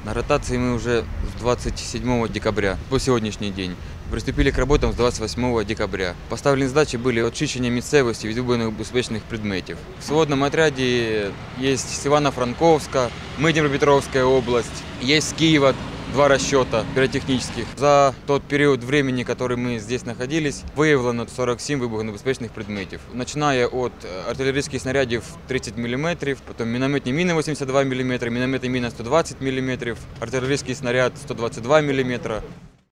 На ротации мы уже с 27 декабря по сегодняшний день. Приступили к работам с 28 декабря. Поставлені задачі були очищення місцевості від небезпечних предметів. В сводному отряді є з Івано-Франковська, ми Дніпропетровська область, є з Києва 2 расчета пиротехнических. За тот период времени, который мы здесь находились, выявлено 47 вибухонебезпечних предметів. Починає від артилерійських снарядів 30 мм, потім мінометні міни 82 мм, мінометні міни 120 мм, артилерійський снаряд 122 мм.